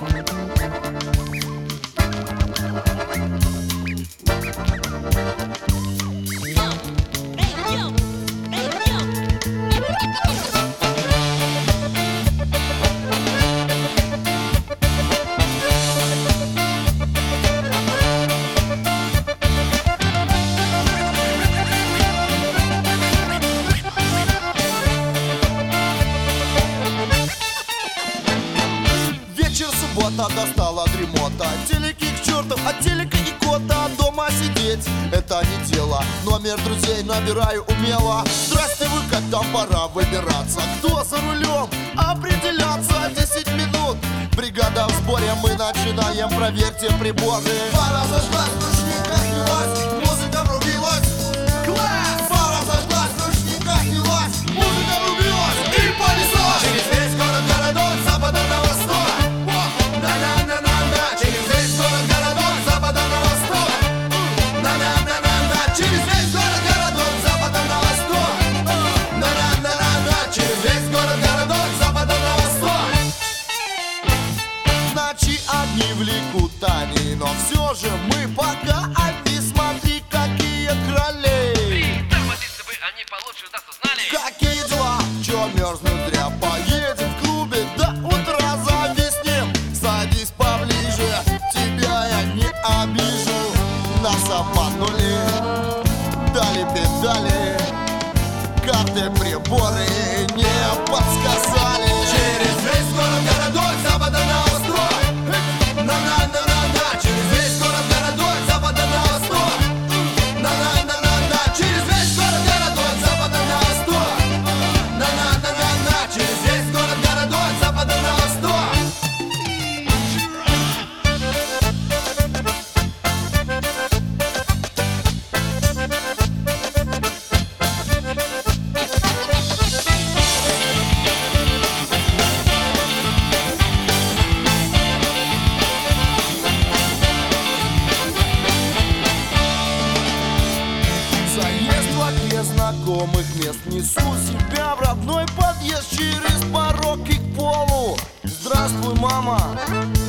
Достала дремота, телеки к черту, от телека и кота. Дома сидеть, это не дело. Номер друзей набираю умело. Здрасте вы, как там пора выбираться? Кто за рулем? Определяться. 10 минут, бригада в сборе. Мы начинаем, проверьте приборы. Пара зажглась, ручника снялась, музыка врубилась. Класс! Пара зажглась, ручника снялась, музыка врубилась. И понеслась через весь город, городок, с запада на восток. Через весь город, городок, с запада на восток. Через весь город, городок, с запада на восток. Через весь город, городок, с запада на восток. Ночи одни влекут они, но все же мы пока одни. Смотри, какие кроли. Тормозиться бы они получше нас узнали. Какие дела? Че мерзнут зря? Поедем в клубе до утра зависнем. Садись поближе, тебя я не обижу. Нас обманули, дали педали, карты, приборы не подсказали. Через весь город, городок, с запада на восток. Через весь город, городок, с запада на восток. Через весь город, городок, с запада на восток. Через весь город, городок, с запада на восток. Знакомых мест несу себя в родной подъезд. Через порог и к полу. Здравствуй, мама.